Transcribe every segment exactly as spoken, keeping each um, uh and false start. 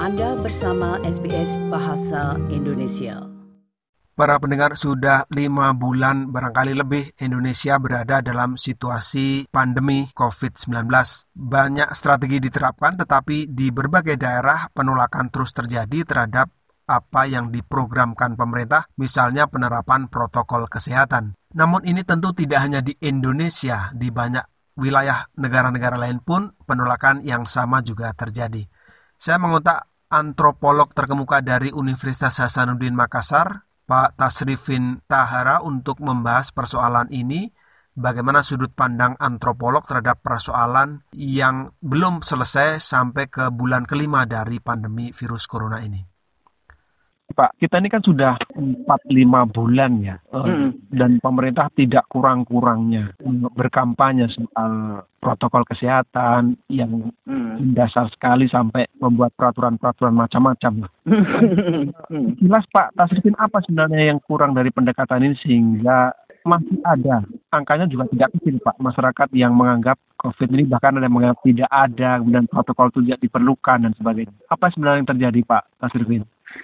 Anda bersama S B S Bahasa Indonesia. Para pendengar, sudah lima bulan barangkali lebih Indonesia berada dalam situasi pandemi covid sembilan belas. Banyak strategi diterapkan, tetapi di berbagai daerah penolakan terus terjadi terhadap apa yang diprogramkan pemerintah, misalnya penerapan protokol kesehatan. Namun ini tentu tidak hanya di Indonesia, di banyak wilayah negara-negara lain pun penolakan yang sama juga terjadi. Saya mengontak antropolog terkemuka dari Universitas Hasanuddin Makassar, Pak Tasrifin Tahara, untuk membahas persoalan ini, bagaimana sudut pandang antropolog terhadap persoalan yang belum selesai sampai ke bulan kelima dari pandemi virus corona ini. Pak, kita ini kan sudah empat lima bulan ya, hmm. dan pemerintah tidak kurang-kurangnya berkampanye soal protokol kesehatan yang hmm. dasar sekali sampai membuat peraturan-peraturan macam-macam. hmm. Jelas Pak Tasrifin, apa sebenarnya yang kurang dari pendekatan ini sehingga masih ada, angkanya juga tidak kecil Pak, masyarakat yang menganggap COVID ini bahkan ada yang menganggap tidak ada, kemudian protokol itu tidak diperlukan dan sebagainya. Apa sebenarnya yang terjadi Pak Tasrifin?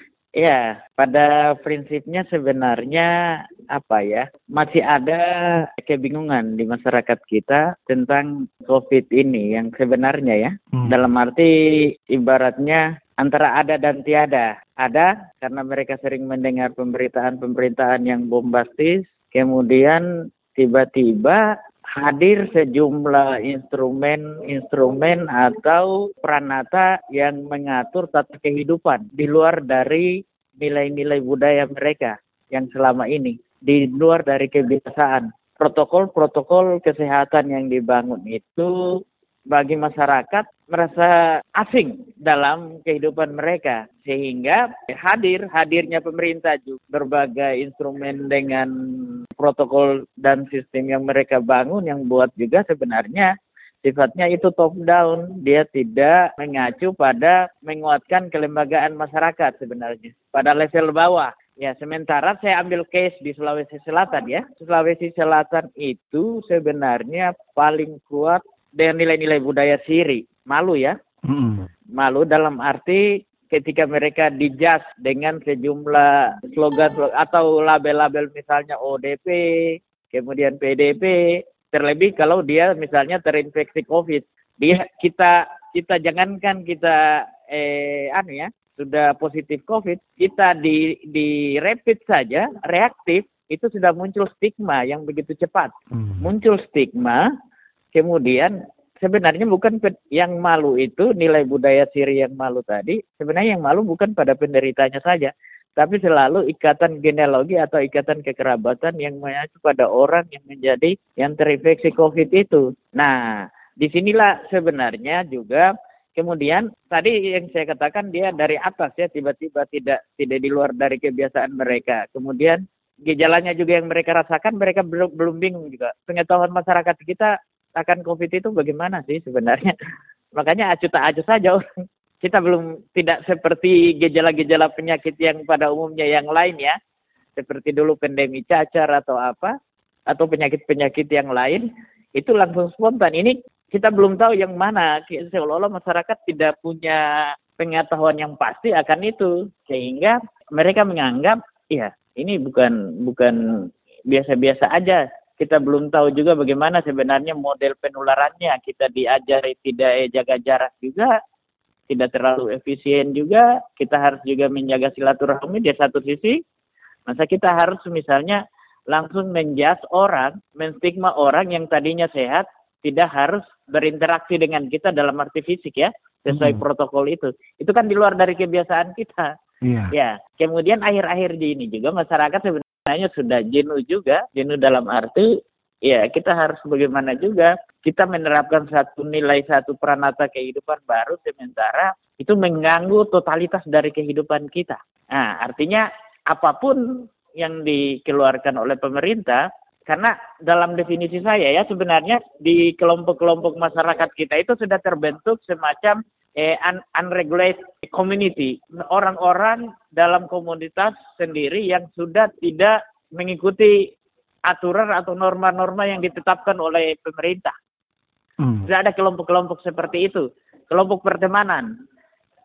Ya, pada prinsipnya sebenarnya apa ya, masih ada kebingungan di masyarakat kita tentang COVID ini yang sebenarnya ya. Hmm. Dalam arti ibaratnya antara ada dan tiada. Ada karena mereka sering mendengar pemberitaan-pemberitaan yang bombastis, kemudian tiba-tiba hadir sejumlah instrumen-instrumen atau peranata yang mengatur tata kehidupan di luar dari nilai-nilai budaya mereka yang selama ini, di luar dari kebiasaan. Protokol-protokol kesehatan yang dibangun itu bagi masyarakat merasa asing dalam kehidupan mereka, sehingga hadir hadirnya pemerintah juga berbagai instrumen dengan protokol dan sistem yang mereka bangun yang buat juga sebenarnya sifatnya itu top down, dia tidak mengacu pada menguatkan kelembagaan masyarakat sebenarnya pada level bawah. Ya, sementara saya ambil case di Sulawesi Selatan ya. Sulawesi Selatan itu sebenarnya paling kuat dengan nilai-nilai budaya Siri. Malu ya. Hmm. Malu dalam arti ketika mereka dijas dengan sejumlah slogan atau label-label misalnya O D P, kemudian P D P, terlebih kalau dia misalnya terinfeksi COVID. Dia kita kita jangankan kita eh anu ya, sudah positif COVID, kita di di rapid saja reaktif itu sudah muncul stigma yang begitu cepat. Hmm. Muncul stigma. Kemudian sebenarnya bukan yang malu itu nilai budaya Siri yang malu tadi, sebenarnya yang malu bukan pada penderitanya saja, tapi selalu ikatan genealogi atau ikatan kekerabatan yang mengacu pada orang yang menjadi yang terinfeksi COVID itu. Nah, disinilah sebenarnya juga kemudian tadi yang saya katakan dia dari atas ya, tiba-tiba tidak tidak di luar dari kebiasaan mereka. Kemudian gejalanya juga yang mereka rasakan, mereka belum belum bingung juga. Pengetahuan masyarakat kita akan COVID itu bagaimana sih sebenarnya? Makanya acuh tak acuh saja orang. Kita belum tidak seperti gejala-gejala penyakit yang pada umumnya yang lain ya. Seperti dulu pandemi cacar atau apa, atau penyakit-penyakit yang lain, itu langsung spontan. Ini kita belum tahu yang mana. Seolah-olah masyarakat tidak punya pengetahuan yang pasti akan itu. Sehingga mereka menganggap, ya ini bukan bukan biasa-biasa aja. Kita belum tahu juga bagaimana sebenarnya model penularannya. Kita diajari tidak jaga jarak juga, tidak terlalu efisien juga. Kita harus juga menjaga silaturahmi di satu sisi. Masa kita harus misalnya langsung menjas orang, menstigma orang yang tadinya sehat, tidak harus berinteraksi dengan kita dalam arti fisik ya, sesuai hmm. protokol itu. Itu kan di luar dari kebiasaan kita. Yeah. Ya, kemudian akhir-akhir di ini juga masyarakat sebenarnya Sebenarnya sudah jenuh juga, jenuh dalam arti, ya kita harus bagaimana juga, kita menerapkan satu nilai, satu peranata kehidupan baru, sementara itu mengganggu totalitas dari kehidupan kita. Nah, artinya apapun yang dikeluarkan oleh pemerintah, karena dalam definisi saya ya sebenarnya di kelompok-kelompok masyarakat kita itu sudah terbentuk semacam eh, un- unregulated community, orang-orang dalam komunitas sendiri yang sudah tidak mengikuti aturan atau norma-norma yang ditetapkan oleh pemerintah. Hmm. Sudah ada kelompok-kelompok seperti itu, kelompok pertemanan.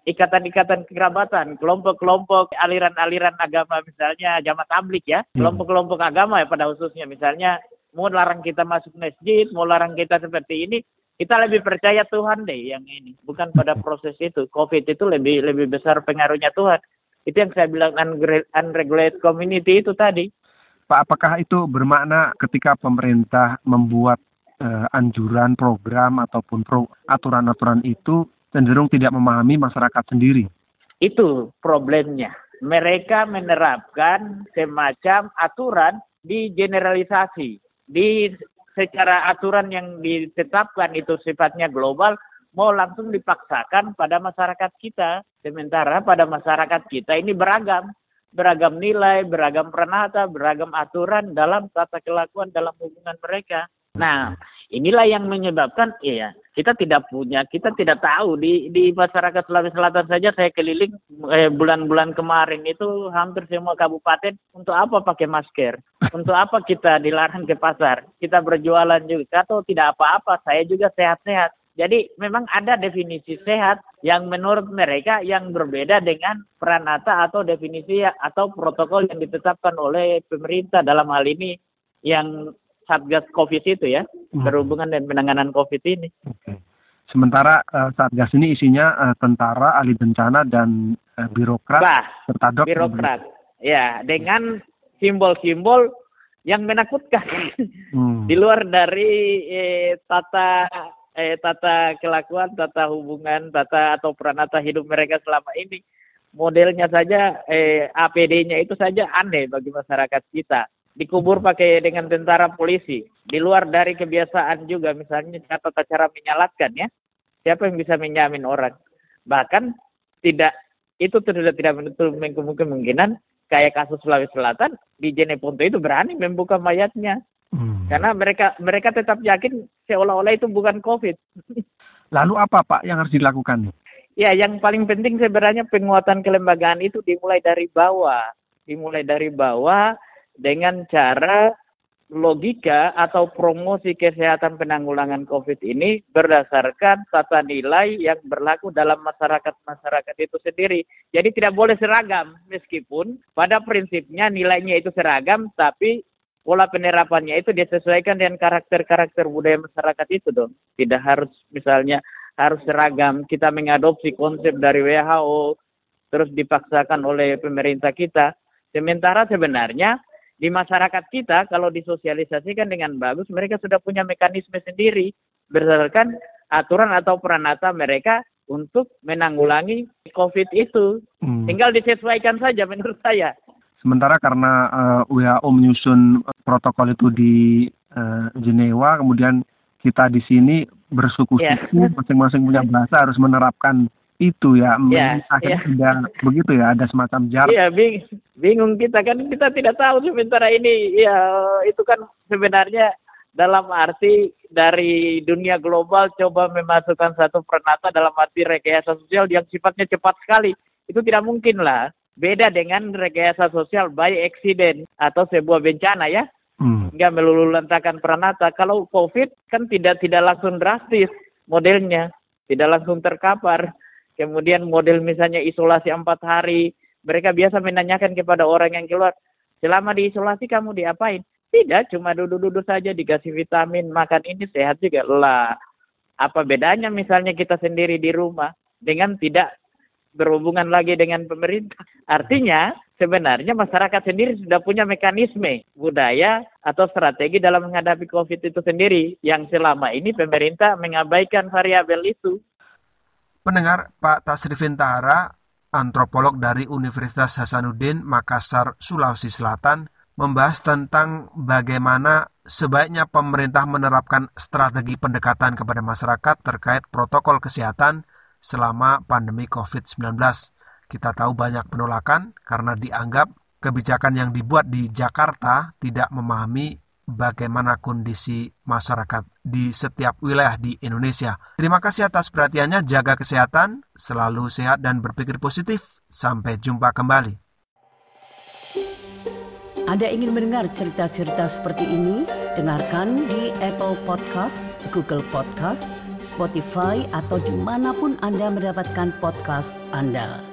ikatan-ikatan kerabatan, kelompok-kelompok aliran-aliran agama, misalnya jamaah tabligh ya, kelompok-kelompok agama ya pada khususnya, misalnya mau larang kita masuk masjid, mau larang kita seperti ini, kita lebih percaya Tuhan deh yang ini, bukan pada proses itu. COVID itu lebih lebih besar pengaruhnya Tuhan. Itu yang saya bilang unregulated community itu tadi. Pak, apakah itu bermakna ketika pemerintah membuat uh, anjuran, program, ataupun pro, aturan-aturan itu cenderung tidak memahami masyarakat sendiri? Itu problemnya. Mereka menerapkan semacam aturan di generalisasi. Di secara aturan yang ditetapkan itu sifatnya global, mau langsung dipaksakan pada masyarakat kita. Sementara pada masyarakat kita ini beragam. Beragam nilai, beragam pranata, beragam aturan dalam tata kelakuan dalam hubungan mereka. Nah, inilah yang menyebabkan, iya, kita tidak punya, kita tidak tahu di di masyarakat Sulawesi Selatan saja saya keliling eh, bulan-bulan kemarin itu hampir semua kabupaten untuk apa pakai masker, untuk apa kita dilarang ke pasar, kita berjualan juga atau tidak apa-apa, saya juga sehat-sehat. Jadi memang ada definisi sehat yang menurut mereka yang berbeda dengan pranata atau definisi atau protokol yang ditetapkan oleh pemerintah dalam hal ini yang Satgas COVID itu ya, hmm. berhubungan dengan penanganan COVID ini. Oke. Sementara uh, Satgas ini isinya uh, tentara, ahli bencana, dan uh, birokrat. Bah, serta dok. Birokrat, ya, dengan simbol-simbol yang menakutkan. Hmm. Di luar dari eh, tata eh, tata kelakuan, tata hubungan, tata atau pranata hidup mereka selama ini. Modelnya saja, eh, A P D-nya itu saja aneh bagi masyarakat kita. Dikubur pakai dengan tentara polisi. Di luar dari kebiasaan juga, misalnya tata cara menyalatkan ya. Siapa yang bisa menjamin orang? Bahkan tidak, itu tidak tidak menutup kemungkinan kayak kasus Sulawesi Selatan di Jeneponto itu berani membuka mayatnya. Hmm. Karena mereka mereka tetap yakin seolah-olah itu bukan COVID. Lalu apa Pak yang harus dilakukan? Ya, yang paling penting sebenarnya penguatan kelembagaan itu dimulai dari bawah. Dimulai dari bawah dengan cara logika atau promosi kesehatan penanggulangan COVID ini berdasarkan tata nilai yang berlaku dalam masyarakat-masyarakat itu sendiri. Jadi tidak boleh seragam, meskipun pada prinsipnya nilainya itu seragam, tapi pola penerapannya itu disesuaikan dengan karakter-karakter budaya masyarakat itu dong. Tidak harus misalnya harus seragam, kita mengadopsi konsep dari W H O, terus dipaksakan oleh pemerintah kita. Sementara sebenarnya di masyarakat kita, kalau disosialisasikan dengan bagus, mereka sudah punya mekanisme sendiri berdasarkan aturan atau pranata mereka untuk menanggulangi COVID itu. Hmm. Tinggal disesuaikan saja menurut saya. Sementara karena uh, W H O menyusun protokol itu di uh, Jenewa, kemudian kita di sini bersuku-suku, yeah. masing-masing punya bahasa harus menerapkan itu ya, ya akhirnya ya. Ada begitu ya, ada semacam jarak. Iya, bing, bingung kita kan, kita tidak tahu sementara ini. Ya, itu kan sebenarnya dalam arti dari dunia global coba memasukkan satu pranata dalam arti rekayasa sosial yang sifatnya cepat sekali. Itu tidak mungkin lah. Beda dengan rekayasa sosial by accident atau sebuah bencana ya. Hmm. Nggak melulu lantakan pranata. Kalau COVID kan tidak tidak langsung drastis modelnya, tidak langsung terkapar. Kemudian model misalnya isolasi empat hari, mereka biasa menanyakan kepada orang yang keluar, selama diisolasi kamu diapain? Tidak, cuma duduk-duduk saja, dikasih vitamin, makan ini sehat juga. Lah, apa bedanya misalnya kita sendiri di rumah dengan tidak berhubungan lagi dengan pemerintah? Artinya sebenarnya masyarakat sendiri sudah punya mekanisme budaya atau strategi dalam menghadapi COVID itu sendiri, yang selama ini pemerintah mengabaikan variabel itu. Pendengar, Pak Tasrifin Tahara, antropolog dari Universitas Hasanuddin, Makassar, Sulawesi Selatan, membahas tentang bagaimana sebaiknya pemerintah menerapkan strategi pendekatan kepada masyarakat terkait protokol kesehatan selama pandemi covid sembilan belas. Kita tahu banyak penolakan karena dianggap kebijakan yang dibuat di Jakarta tidak memahami bagaimana kondisi masyarakat di setiap wilayah di Indonesia. Terima kasih atas perhatiannya, jaga kesehatan, selalu sehat dan berpikir positif. Sampai jumpa kembali. Anda ingin mendengar cerita-cerita seperti ini? Dengarkan di Apple Podcast, Google Podcast, Spotify, atau dimanapun Anda mendapatkan podcast Anda.